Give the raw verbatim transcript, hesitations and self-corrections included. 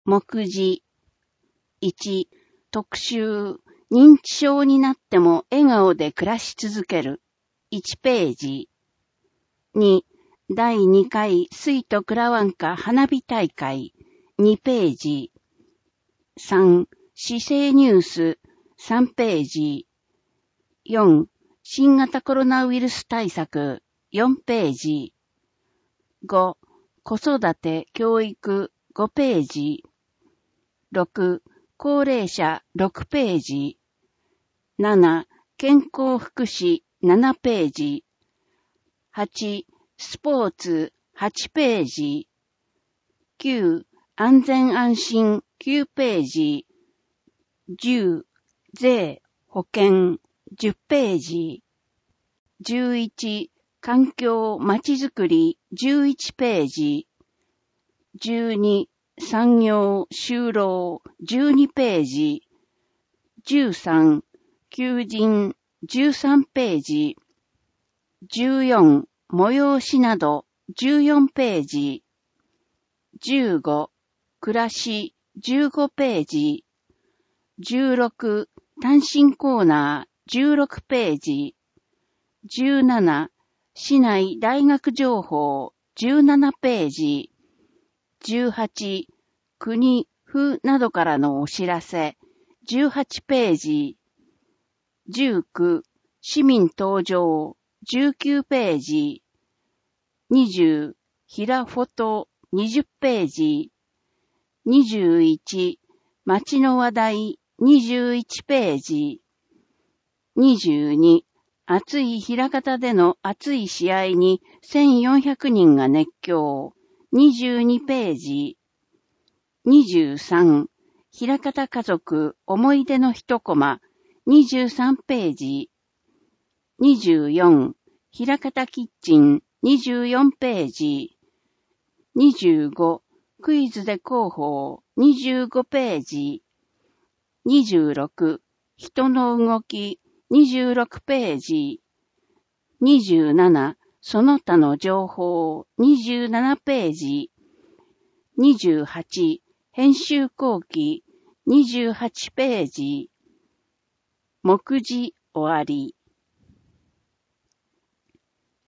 目次。いち、特集。認知症になっても笑顔で暮らし続ける。いちページ。に、だいにかい水都クラワンカ花火大会。にページ。さん、市政ニュース。さんページ。よん、新型コロナウイルス対策。よんページ。ご、子育て教育。ごページ。ろく、高齢者。ろくページ。なな、健康福祉。ななページ。はち、スポーツ。はちページ。きゅう、安全安心。きゅうページ。じゅう、税、保険。じゅっページ。じゅういち、環境、まちづくり。じゅういちページ。じゅうに、産業、就労。じゅうにページ。じゅうさん、求人。じゅうさんページ。じゅうよん、催しなど。じゅうよんページ。じゅうご、暮らし。じゅうごページ。じゅうろく、単身コーナー。じゅうろくページ。じゅうなな、市内大学情報。じゅうななページ。じゅうはち、国、府などからのお知らせ。じゅうはちページ。じゅうきゅう、市民登場。じゅうきゅうページ。にじゅう、ひらフォト。にじゅっページ。にじゅういち、街の話題。にじゅういちページ。にじゅうに、暑い枚方での熱い試合にせんよんひゃくにんが熱狂。にじゅうにページ。にじゅうさん、枚方家族思い出の一コマ。にじゅうさんページ。にじゅうよん、枚方キッチン。にじゅうよんページ。にじゅうご、クイズで広報。にじゅうごページ。にじゅうろく、人の動き。にじゅうろくページ。にじゅうなな、その他の情報。にじゅうななページ。にじゅうはち、編集後期。にじゅうはちページ。目次終わり。